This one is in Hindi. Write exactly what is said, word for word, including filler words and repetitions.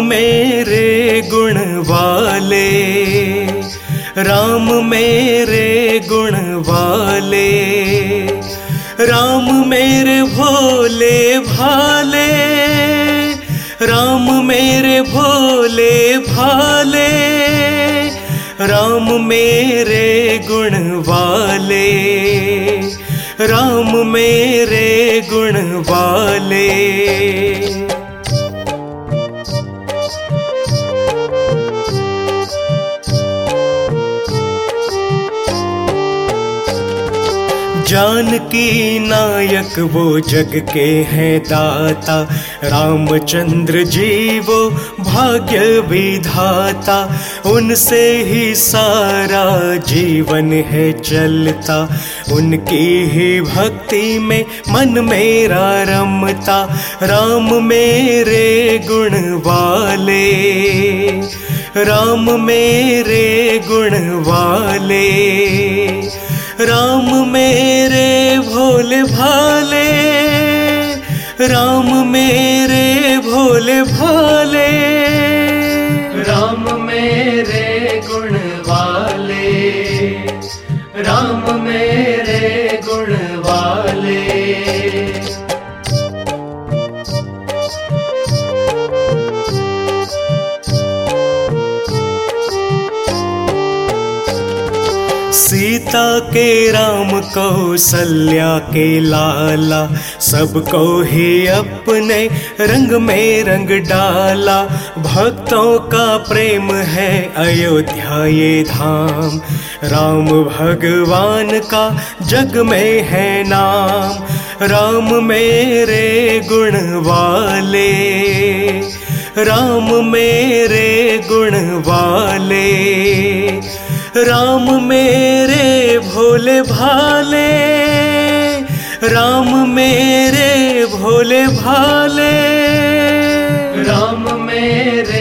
मेरे गुण वाले, राम मेरे गुण वाले, राम मेरे भोले भाले, राम मेरे भोले भाले, राम मेरे गुण वाले, राम मेरे गुण वाले। जानकी नायक वो जग के हैं दाता, रामचंद्र जी वो भाग्य विधाता, उनसे ही सारा जीवन है चलता, उनकी ही भक्ति में मन मेरा रमता। राम मेरे गुण वाले, राम मेरे गुण वाले, राम मेरे भोले भाले, राम मेरे भोले भाले, राम मेरे गुण वाले, राम मेरे गुण वाले। सीता के राम कौशल्या के लाला, सबको ही अपने रंग में रंग डाला। भक्तों का प्रेम है अयोध्या ये धाम, राम भगवान का जग में है नाम। राम मेरे गुण वाले, राम मेरे गुण वाले, राम मेरे भोले भाले, राम मेरे भोले भाले, राम मेरे